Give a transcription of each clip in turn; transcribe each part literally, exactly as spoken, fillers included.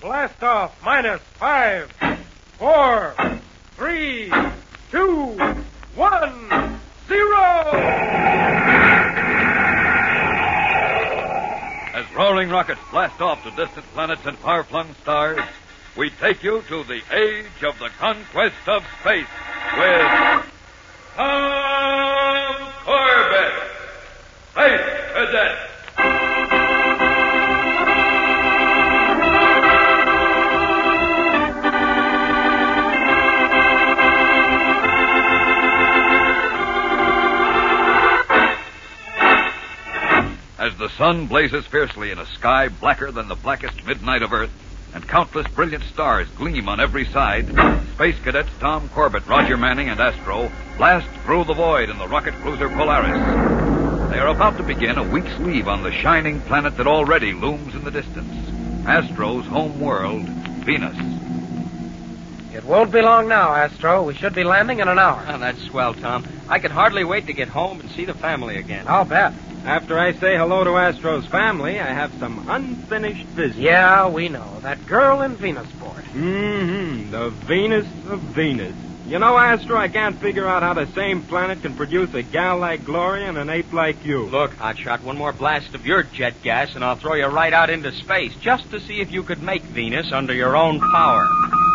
blast off. Minus five, four, three, two, one, zero. As roaring rockets blast off to distant planets and far-flung stars, we take you to the age of the conquest of space with Tom Corbett, Space Cadet. As the sun blazes fiercely in a sky blacker than the blackest midnight of Earth, and countless brilliant stars gleam on every side, Space Cadets Tom Corbett, Roger Manning, and Astro blast through the void in the rocket cruiser Polaris. They are about to begin a week's leave on the shining planet that already looms in the distance, Astro's home world, Venus. It won't be long now, Astro. We should be landing in an hour. Oh, that's swell, Tom. I can hardly wait to get home and see the family again. I'll bet. After I say hello to Astro's family, I have some unfinished business. Yeah, we know. That girl in Venusport. Mm-hmm. The Venus of Venus. You know, Astro, I can't figure out how the same planet can produce a gal like Gloria and an ape like you. Look, Hotshot, one more blast of your jet gas, and I'll throw you right out into space, just to see if you could make Venus under your own power.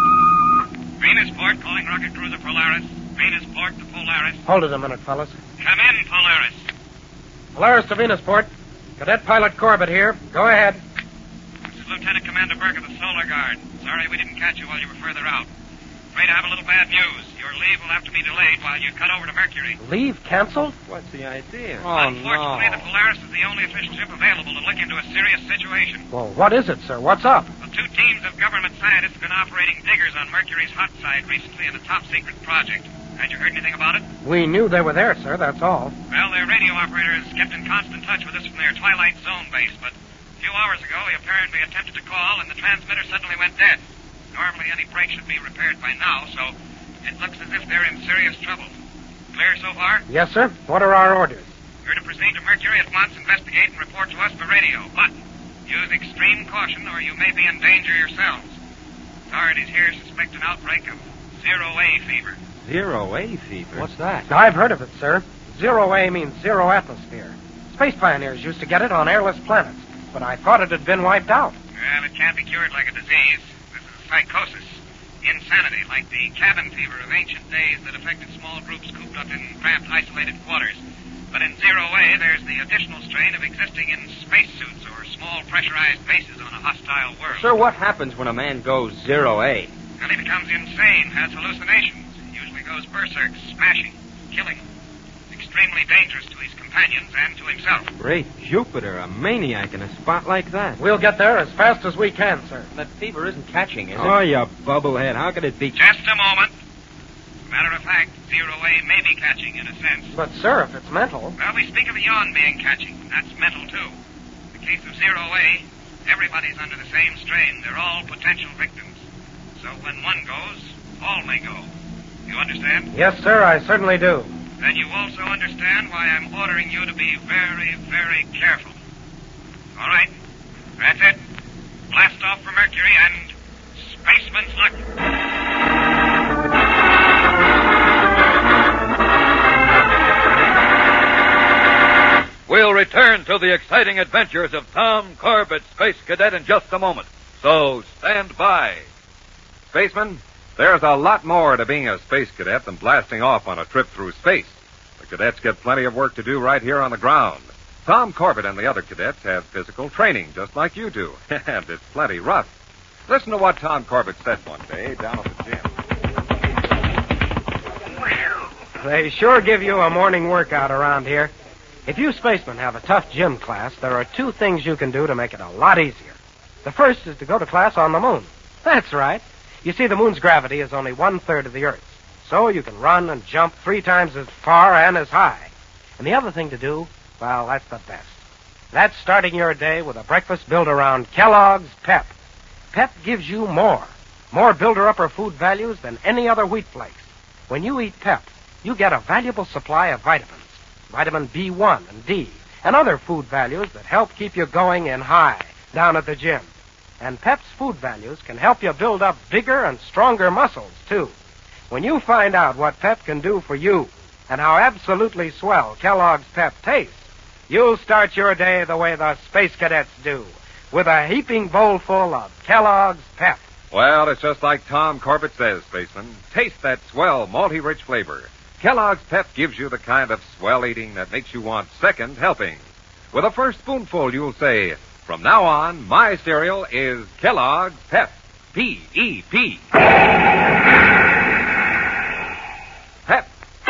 Venusport calling rocket cruiser Polaris. Venusport to Polaris. Hold it a minute, fellas. Come in, Polaris. Polaris to Venusport. Cadet Pilot Corbett here. Go ahead. This is Lieutenant Commander Burke of the Solar Guard. Sorry we didn't catch you while you were further out. Afraid I have a little bad news. Your leave will have to be delayed while you cut over to Mercury. Leave canceled? What's the idea? Oh, Unfortunately, no. the Polaris is the only official ship available to look into a serious situation. Well, what is it, sir? What's up? Well, two teams of government scientists have been operating diggers on Mercury's hot side recently in a top-secret project. Had you heard anything about it? We knew they were there, sir, that's all. Well, their radio operators kept in constant touch with us from their Twilight Zone base, but a few hours ago he apparently attempted to call, and the transmitter suddenly went dead. Normally any break should be repaired by now, so it looks as if they're in serious trouble. Clear so far? Yes, sir. What are our orders? You're to proceed to Mercury at once, investigate, and report to us by radio. But use extreme caution, or you may be in danger yourselves. Authorities here suspect an outbreak of zero-A fever. Zero A fever? What's that? I've heard of it, sir. Zero A means zero atmosphere. Space pioneers used to get it on airless planets, but I thought it had been wiped out. Well, it can't be cured like a disease. This is psychosis. Insanity, like the cabin fever of ancient days that affected small groups cooped up in cramped, isolated quarters. But in zero A, there's the additional strain of existing in spacesuits or small pressurized bases on a hostile world. Sir, what happens when a man goes zero A? Well, he becomes insane, has hallucinations. Usually goes berserk, smashing, killing. Extremely dangerous to his companions and to himself. Great Jupiter, a maniac in a spot like that. We'll get there as fast as we can, sir. That fever isn't catching, is it? Oh, you bubblehead. How could it be? Just a moment. As a matter of fact, zero A may be catching in a sense. But, sir, if it's mental... Well, we speak of the yawn being catching. That's mental, too. In the case of zero A, everybody's under the same strain. They're all potential victims. So when one goes, all may go. You understand? Yes, sir, I certainly do. Then you also understand why I'm ordering you to be very, very careful. All right. That's it. Blast off for Mercury and spaceman's luck. We'll return to the exciting adventures of Tom Corbett, Space Cadet, in just a moment. So stand by. Spaceman, there's a lot more to being a space cadet than blasting off on a trip through space. The cadets get plenty of work to do right here on the ground. Tom Corbett and the other cadets have physical training, just like you do, and it's plenty rough. Listen to what Tom Corbett said one day down at the gym. They sure give you a morning workout around here. If you spacemen have a tough gym class, there are two things you can do to make it a lot easier. The first is to go to class on the moon. That's right. You see, the moon's gravity is only one-third of the Earth's, so you can run and jump three times as far and as high. And the other thing to do, well, that's the best. That's starting your day with a breakfast built around Kellogg's Pep. Pep gives you more, more builder-upper food values than any other wheat flakes. When you eat Pep, you get a valuable supply of vitamins, vitamin B one and D, and other food values that help keep you going in high down at the gym. And Pep's food values can help you build up bigger and stronger muscles, too. When you find out what Pep can do for you and how absolutely swell Kellogg's Pep tastes, you'll start your day the way the Space Cadets do, with a heaping bowl full of Kellogg's Pep. Well, it's just like Tom Corbett says, Spaceman. Taste that swell, malty-rich flavor. Kellogg's Pep gives you the kind of swell eating that makes you want second helpings. With a first spoonful, you'll say, from now on, my cereal is Kellogg's Pep. P E P. Pep.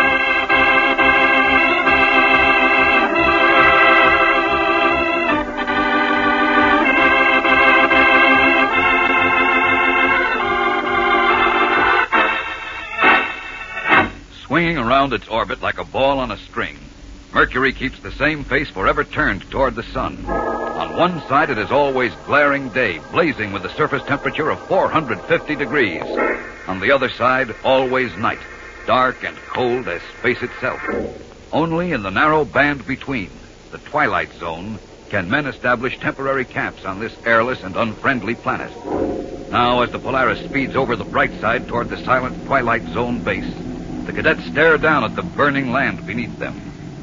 Swinging around its orbit like a ball on a string, Mercury keeps the same face forever turned toward the sun. On one side, it is always glaring day, blazing with a surface temperature of four hundred fifty degrees. On the other side, always night, dark and cold as space itself. Only in the narrow band between, the twilight zone, can men establish temporary camps on this airless and unfriendly planet. Now, as the Polaris speeds over the bright side toward the silent twilight zone base, the cadets stare down at the burning land beneath them.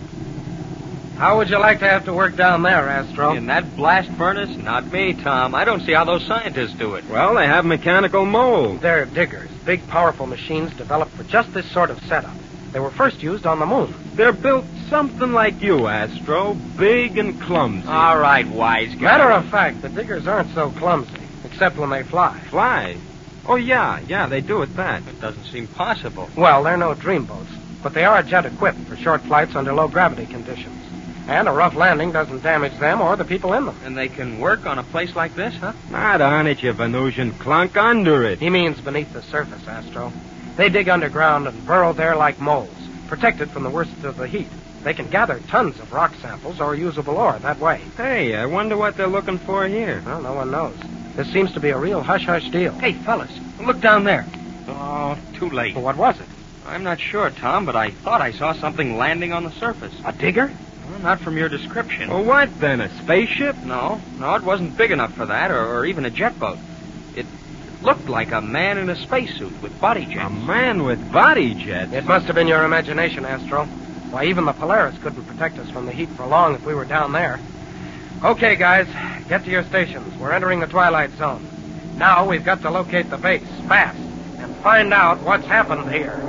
How would you like to have to work down there, Astro? In that blast furnace? Not me, Tom. I don't see how those scientists do it. Well, they have mechanical mold. They're diggers, big, powerful machines developed for just this sort of setup. They were first used on the moon. They're built something like you, Astro. Big and clumsy. All right, wise guy. Matter of fact, the diggers aren't so clumsy, except when they fly. Fly? Oh, yeah, yeah, they do at that. It doesn't seem possible. Well, they're no dreamboats, but they are jet-equipped for short flights under low-gravity conditions. And a rough landing doesn't damage them or the people in them. And they can work on a place like this, huh? Not on it, you Venusian clunk. Under it. He means beneath the surface, Astro. They dig underground and burrow there like moles, protected from the worst of the heat. They can gather tons of rock samples or usable ore that way. Hey, I wonder what they're looking for here. Well, no one knows. This seems to be a real hush-hush deal. Hey, fellas, look down there. Oh, too late. Well, what was it? I'm not sure, Tom, but I thought I saw something landing on the surface. A digger? Well, not from your description. Well, what then? A spaceship? No, no, it wasn't big enough for that, or, or even a jet boat. It looked like a man in a spacesuit with body jets. A man with body jets? It must have been your imagination, Astro. Why, even the Polaris couldn't protect us from the heat for long if we were down there. Okay, guys, get to your stations. We're entering the twilight zone. Now we've got to locate the base, fast, and find out what's happened here.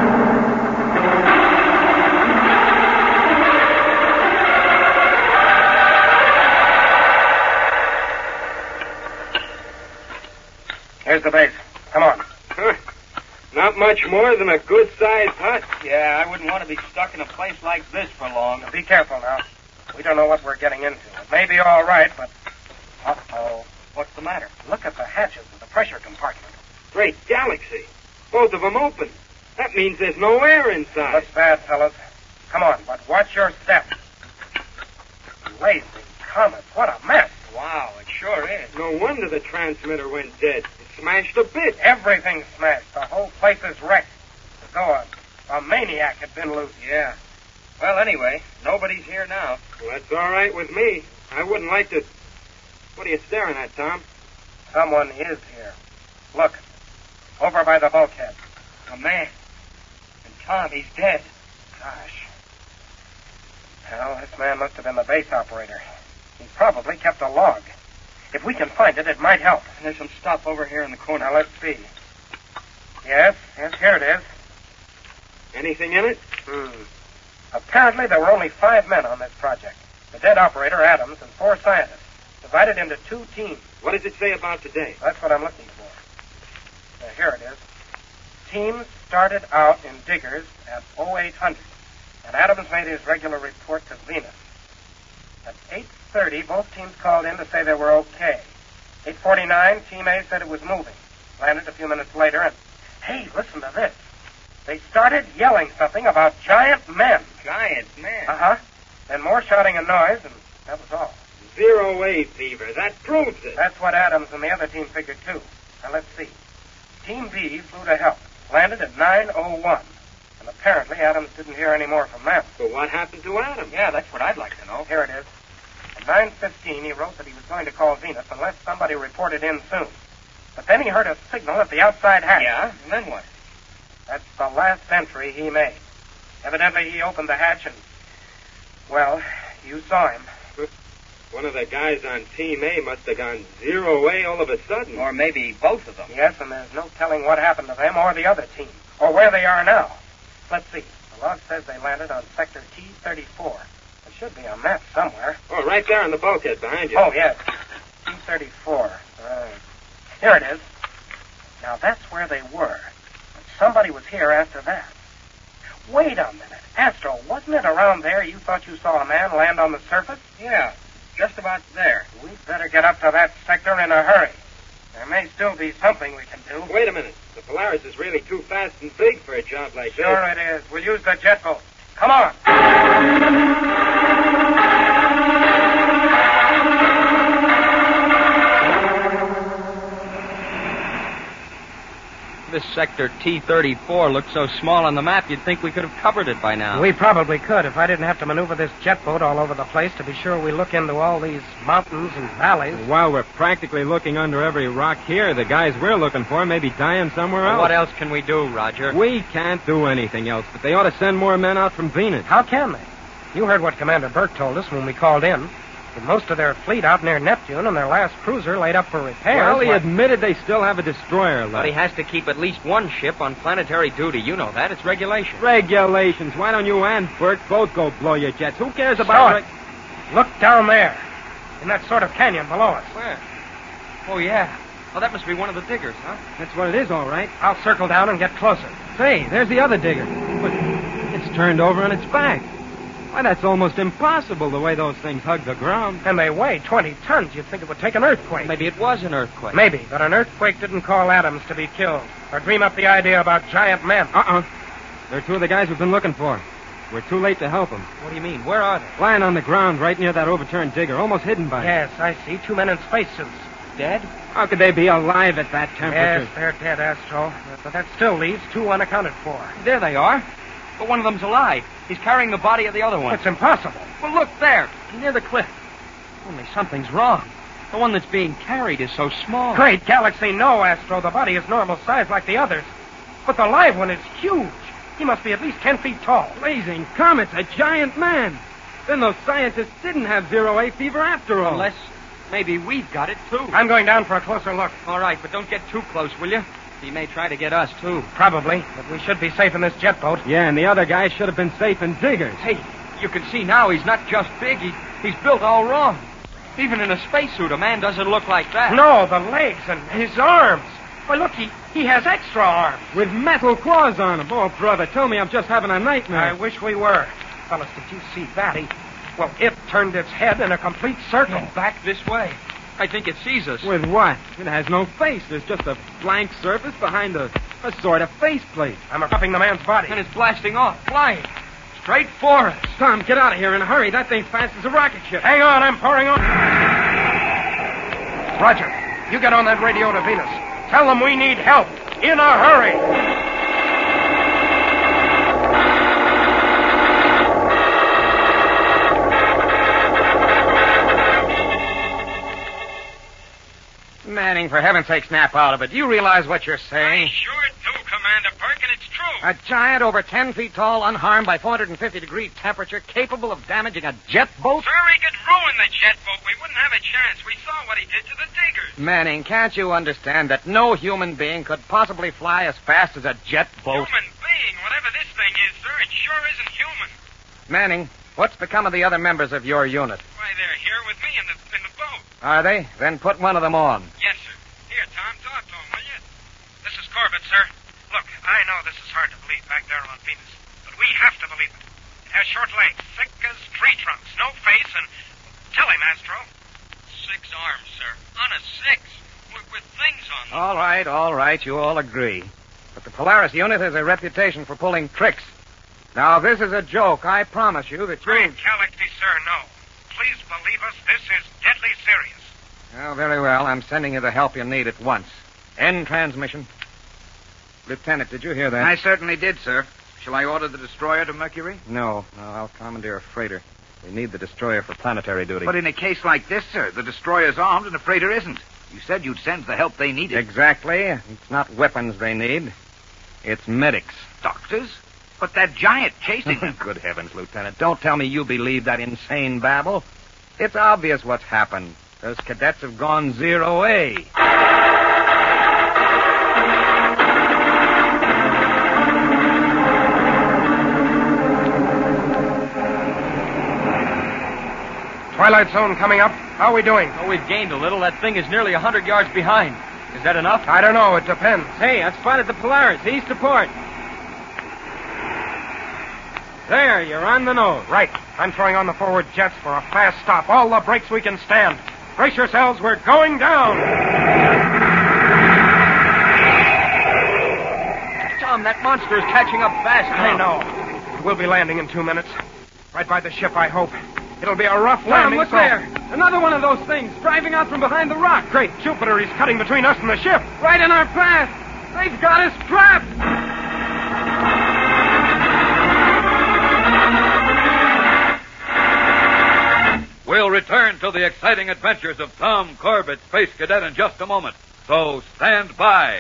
Here's the base. Come on. Huh. Not much more than a good-sized hut. Yeah, I wouldn't want to be stuck in a place like this for long. Now, be careful now. We don't know what we're getting into. It may be all right, but... Uh-oh. What's the matter? Look at the hatches of the pressure compartment. Great galaxy. Both of them open. That means there's no air inside. Looks bad, fellas. Come on, but watch your step. Blazing comets. What a mess. Wow, it sure is. No wonder the transmitter went dead. It smashed to bits. Everything's smashed. The whole place is wrecked. As though a, a maniac had been loose. Yeah. Well, anyway, nobody's here now. Well, that's all right with me. I wouldn't like to... What are you staring at, Tom? Someone is here. Look. Over by the bulkhead. A man. And Tom, he's dead. Gosh. Well, this man must have been the base operator. He probably kept a log. If we can find it, it might help. And there's some stuff over here in the corner. Now, let's see. Yes, yes, here it is. Anything in it? Hmm. Apparently, there were only five men on this project. The dead operator, Adams, and four scientists, divided into two teams. What does it say about today? That's what I'm looking for. Now, here it is. Teams started out in diggers at oh eight hundred, and Adams made his regular report to Venus. At eight thirty, both teams called in to say they were okay. eight forty-nine, Team A said it was moving. Landed a few minutes later, and, hey, listen to this. They started yelling something about giant men. Giant men? Uh-huh. Then more shouting and noise, and that was all. Zero wave fever. That proves it. That's what Adams and the other team figured, too. Now, let's see. Team B flew to help. Landed at nine oh one. And apparently Adams didn't hear any more from them. But what happened to Adams? Yeah, that's what I'd like to know. Here it is. At nine fifteen, he wrote that he was going to call Venus unless somebody reported in soon. But then he heard a signal at the outside hatch. Yeah? And then what? That's the last entry he made. Evidently, he opened the hatch and, well, you saw him. One of the guys on Team A must have gone zero A all of a sudden. Or maybe both of them. Yes, and there's no telling what happened to them or the other team, or where they are now. Let's see. The log says they landed on Sector T thirty-four. There should be a map somewhere. Oh, right there on the bulkhead behind you. Oh, yes. T thirty-four. Right. Here it is. Now, that's where they were. But somebody was here after that. Wait a minute. Astro, wasn't it around there you thought you saw a man land on the surface? Yeah, just about there. We'd better get up to that sector in a hurry. There may still be something we can do. Wait a minute. The Polaris is really too fast and big for a job like this. Sure it is. We'll use the jet boat. Come on. This sector T thirty-four looks so small on the map, you'd think we could have covered it by now. We probably could if I didn't have to maneuver this jet boat all over the place to be sure we look into all these mountains and valleys. While we're practically looking under every rock here, the guys we're looking for may be dying somewhere else. What else can we do, Roger? We can't do anything else, but they ought to send more men out from Venus. How can they? You heard what Commander Burke told us when we called in. With most of their fleet out near Neptune and their last cruiser laid up for repairs. Well, he why- admitted they still have a destroyer left. But he has to keep at least one ship on planetary duty. You know that. It's regulation. Regulations. Why don't you and Burke both go blow your jets? Who cares Saw about... it. Look down there. In that sort of canyon below us. Where? Oh, yeah. Oh, that must be one of the diggers, huh? That's what it is, all right. I'll circle down and get closer. Say, there's the other digger. But it's turned over on its back. Why, that's almost impossible, the way those things hug the ground. And they weigh twenty tons. You'd think it would take an earthquake. Maybe it was an earthquake. Maybe, but an earthquake didn't call Adams to be killed or dream up the idea about giant men. Uh-uh. They're two of the guys we've been looking for. We're too late to help them. What do you mean? Where are they? Lying on the ground right near that overturned digger, almost hidden by it. Yes, I see. Two men in spacesuits. Dead? How could they be alive at that temperature? Yes, they're dead, Astro. But that still leaves two unaccounted for. There they are. But one of them's alive. He's carrying the body of the other one. It's impossible. Well, look there, near the cliff. Only something's wrong. The one that's being carried is so small. Great galaxy, no, Astro. The body is normal size like the others. But the live one is huge. He must be at least ten feet tall. Blazing comets, a giant man. Then those scientists didn't have zero A fever after all. Unless maybe we've got it, too. I'm going down for a closer look. All right, but don't get too close, will you? He may try to get us, too. Probably, but we should be safe in this jet boat. Yeah, and the other guy should have been safe in diggers. Hey, you can see now he's not just big. He, he's built all wrong. Even in a spacesuit, a man doesn't look like that. No, the legs and his arms. Why, look, he, he has extra arms. With metal claws on them. Oh, brother, tell me I'm just having a nightmare. I wish we were. Fellas, did you see that? He, well, it turned its head in a complete circle. And back this way. I think it sees us. With what? It has no face. There's just a blank surface behind a, a sort of faceplate. I'm roughing the man's body. And it's blasting off, flying. Straight for us. Tom, get out of here in a hurry. That thing's fast as a rocket ship. Hang on, I'm pouring on. Roger, you get on that radio to Venus. Tell them we need help. In a hurry. Manning, for heaven's sake, snap out of it. Do you realize what you're saying? I sure do, Commander Burke, and it's true. A giant over ten feet tall, unharmed by four hundred fifty degree temperature, capable of damaging a jet boat? Sir, he could ruin the jet boat. We wouldn't have a chance. We saw what he did to the diggers. Manning, can't you understand that no human being could possibly fly as fast as a jet boat? Human being, whatever this thing is, sir, it sure isn't human. Manning, what's become of the other members of your unit? Why, they're here with me in the in the boat. Are they? Then put one of them on. Yes, sir. Here, Tom, talk to him, will you? This is Corbett, sir. Look, I know this is hard to believe back there on Venus, but we have to believe it. It has short legs, thick as tree trunks, no face, and... Tell him, Astro. Six arms, sir. On a six. With, with things on them. All right, all right, you all agree. But the Polaris unit has a reputation for pulling tricks. Now, this is a joke. I promise you that you... Great galaxy, sir, no. Please believe us, this is deadly serious. Oh, very well. I'm sending you the help you need at once. End transmission. Lieutenant, did you hear that? I certainly did, sir. Shall I order the destroyer to Mercury? No, no, I'll commandeer a freighter. We need the destroyer for planetary duty. But in a case like this, sir, the destroyer's armed and the freighter isn't. You said you'd send the help they needed. Exactly. It's not weapons they need. It's medics. Doctors? But that giant chasing them. Good heavens, Lieutenant. Don't tell me you believe that insane babble. It's obvious what's happened. Those cadets have gone zero A. Twilight zone coming up. How are we doing? Oh, we've gained a little. That thing is nearly a hundred yards behind. Is that enough? I don't know. It depends. Hey, I spotted the Polaris, east of port. There, you're on the nose. Right. I'm throwing on the forward jets for a fast stop. All the brakes we can stand. Brace yourselves. We're going down. Tom, that monster is catching up fast I now. know. We'll be landing in two minutes. Right by the ship, I hope. It'll be a rough Tom, landing. look so... there. Another one of those things, driving out from behind the rock. Great Jupiter, he's cutting between us and the ship. Right in our path. They've got us trapped. We'll return to the exciting adventures of Tom Corbett, Space Cadet, in just a moment. So stand by.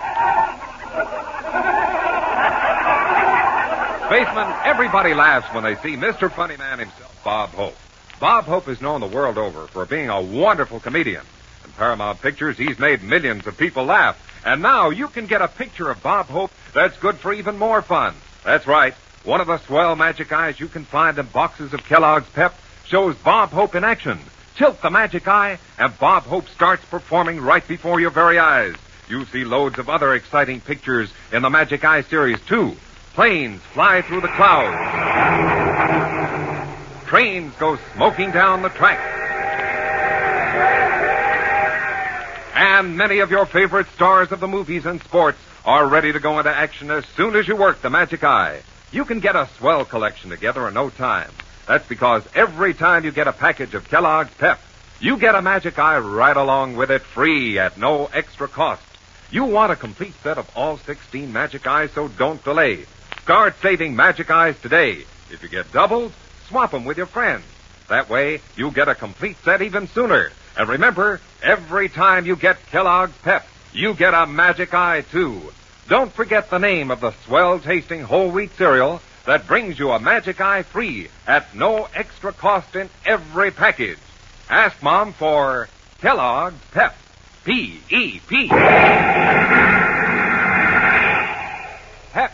Spaceman, everybody laughs when they see Mister Funny Man himself, Bob Hope. Bob Hope is known the world over for being a wonderful comedian. In Paramount Pictures, he's made millions of people laugh. And now you can get a picture of Bob Hope that's good for even more fun. That's right. One of the swell magic eyes you can find in boxes of Kellogg's Pep shows Bob Hope in action. Tilt the magic eye, and Bob Hope starts performing right before your very eyes. You'll see loads of other exciting pictures in the Magic Eye series, too. Planes fly through the clouds. Trains go smoking down the track. And many of your favorite stars of the movies and sports are ready to go into action as soon as you work the Magic Eye. You can get a swell collection together in no time. That's because every time you get a package of Kellogg's Pep, you get a Magic Eye right along with it, free at no extra cost. You want a complete set of all sixteen Magic Eyes, so don't delay. Start saving Magic Eyes today. If you get doubles, swap them with your friends. That way, you get a complete set even sooner. And remember, every time you get Kellogg's Pep, you get a Magic Eye, too. Don't forget the name of the swell-tasting whole wheat cereal that brings you a Magic Eye free at no extra cost in every package. Ask Mom for Kellogg's Pep. P E P. Pep.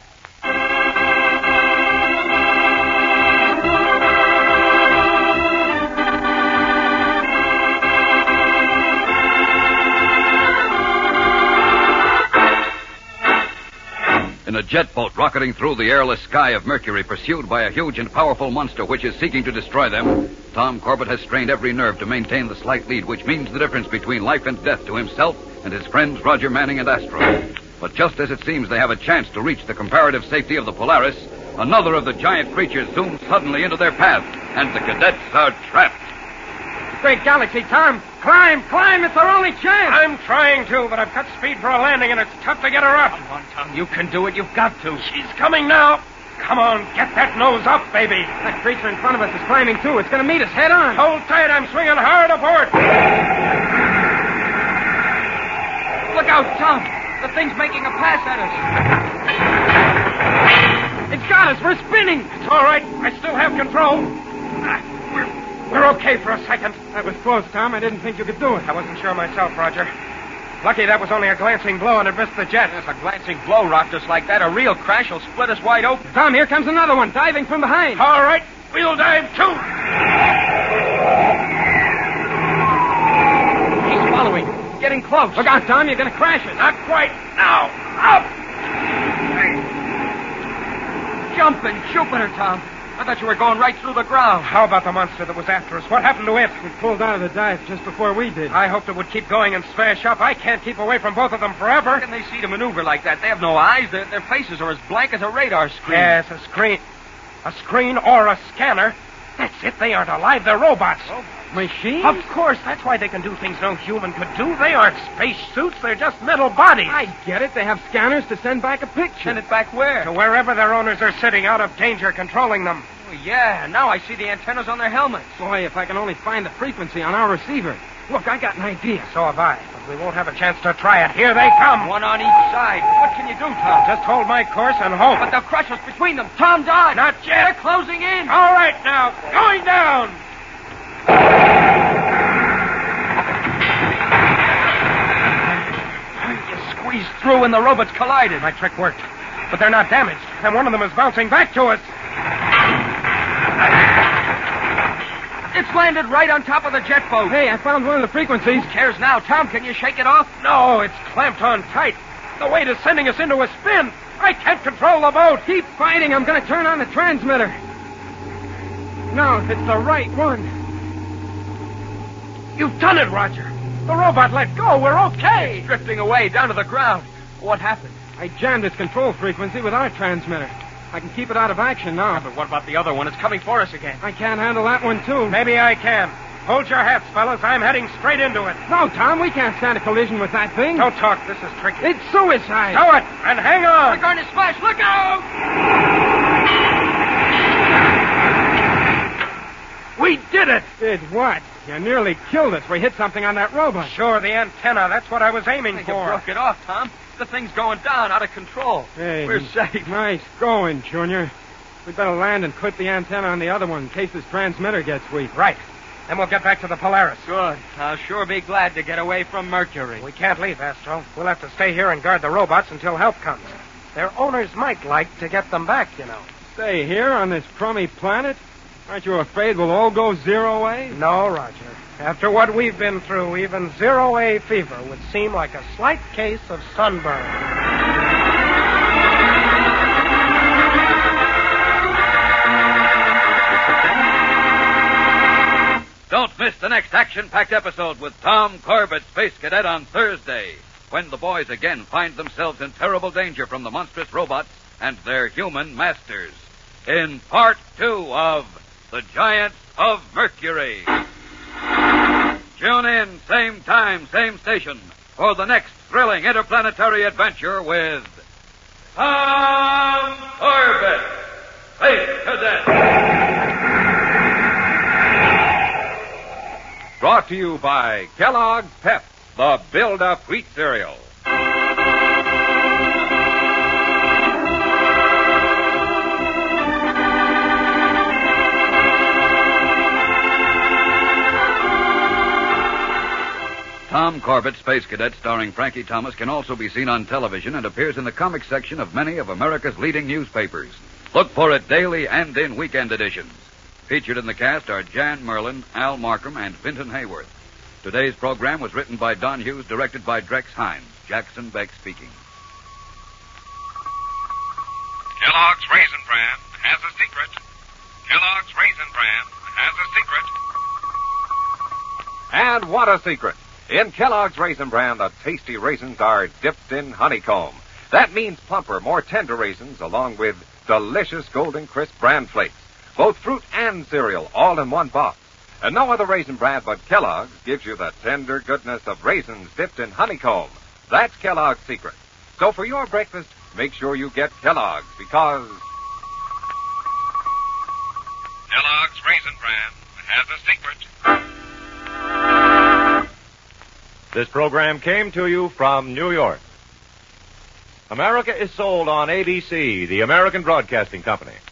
In a jet boat rocketing through the airless sky of Mercury, pursued by a huge and powerful monster which is seeking to destroy them, Tom Corbett has strained every nerve to maintain the slight lead, which means the difference between life and death to himself and his friends Roger Manning and Astro. But just as it seems they have a chance to reach the comparative safety of the Polaris, another of the giant creatures zooms suddenly into their path, and the cadets are trapped. Great galaxy, Tom. Climb, climb. It's our only chance. I'm trying to, but I've cut speed for a landing, and it's tough to get her up. Come on, Tom. You can do it. You've got to. She's coming now. Come on, get that nose up, baby. That creature in front of us is climbing, too. It's going to meet us head on. Hold tight. I'm swinging hard aboard. Look out, Tom. The thing's making a pass at us. It's got us. We're spinning. It's all right. I still have control. Ah, We're, we're okay for a second. That was close, Tom. I didn't think you could do it. I wasn't sure myself, Roger. Lucky that was only a glancing blow and it missed the jet. If a glancing blow rocked us like that, a real crash will split us wide open. Tom, here comes another one, diving from behind. All right, we'll dive too. He's following. Getting close. Look out, Tom. You're going to crash us. Not quite. Now, up. Jumping Jupiter, Tom. I thought you were going right through the ground. How about the monster that was after us? What happened to it? We pulled out of the dive just before we did. I hoped it would keep going and smash up. I can't keep away from both of them forever. How can they see to maneuver like that? They have no eyes. Their, their faces are as blank as a radar screen. Yes, a screen. A screen or a scanner. That's it. They aren't alive. They're robots. Oh, machines? Of course. That's why they can do things no human could do. They aren't space suits. They're just metal bodies. I get it. They have scanners to send back a picture. Send it back where? To wherever their owners are sitting out of danger controlling them. Oh, yeah, now I see the antennas on their helmets. Boy, if I can only find the frequency on our receiver. Look, I got an idea. So have I, but we won't have a chance to try it. Here they come. One on each side. What can you do, Tom? Just hold my course and hope. But they'll crush us between them. Tom, dodge. Not yet. They're closing in. All right, now. Going down. You squeezed through and the robots collided. My trick worked. But they're not damaged, and one of them is bouncing back to us. It's landed right on top of the jet boat. Hey, I found one of the frequencies. Who cares now? Tom, can you shake it off? No, it's clamped on tight. The weight is sending us into a spin. I can't control the boat. Keep fighting. I'm going to turn on the transmitter. No, it's the right one. You've done it, Roger. The robot let go. We're okay. Drifting away down to the ground. What happened? I jammed its control frequency with our transmitter. I can keep it out of action now. Yeah, but what about the other one? It's coming for us again. I can't handle that one, too. Maybe I can. Hold your hats, fellas. I'm heading straight into it. No, Tom, we can't stand a collision with that thing. Don't talk. This is tricky. It's suicide. Do it, and hang on. We're going to smash. Look out! We did it. Did what? You nearly killed us. We hit something on that robot. Sure, the antenna. That's what I was aiming I think for. you broke it off, Tom. The thing's going down, out of control. Hey, we're safe. Nice going, Junior. We'd better land and clip the antenna on the other one in case this transmitter gets weak. Right. Then we'll get back to the Polaris. Good. I'll sure be glad to get away from Mercury. We can't leave, Astro. We'll have to stay here and guard the robots until help comes. Their owners might like to get them back, you know. Stay here on this crummy planet? Aren't you afraid we'll all go zero A? No, Roger. After what we've been through, even zero A fever would seem like a slight case of sunburn. Don't miss the next action-packed episode with Tom Corbett, Space Cadet, on Thursday, when the boys again find themselves in terrible danger from the monstrous robots and their human masters. In part two of The Giants of Mercury. Tune in, same time, same station, for the next thrilling interplanetary adventure with Tom Corbett, Space Cadet. Brought to you by Kellogg's Pep, the Build-Up Wheat Cereal. Tom Corbett, Space Cadet, starring Frankie Thomas, can also be seen on television and appears in the comic section of many of America's leading newspapers. Look for it daily and in weekend editions. Featured in the cast are Jan Merlin, Al Markham, and Vinton Hayworth. Today's program was written by Don Hughes, directed by Drex Hines. Jackson Beck speaking. Kellogg's Raisin Bran has a secret. Kellogg's Raisin Bran has a secret. And what a secret. In Kellogg's Raisin Bran, the tasty raisins are dipped in honeycomb. That means plumper, more tender raisins, along with delicious golden crisp bran flakes. Both fruit and cereal, all in one box. And no other raisin brand but Kellogg's gives you the tender goodness of raisins dipped in honeycomb. That's Kellogg's secret. So for your breakfast, make sure you get Kellogg's, because Kellogg's Raisin Bran has a secret. This program came to you from New York. America is sold on A B C, the American Broadcasting Company.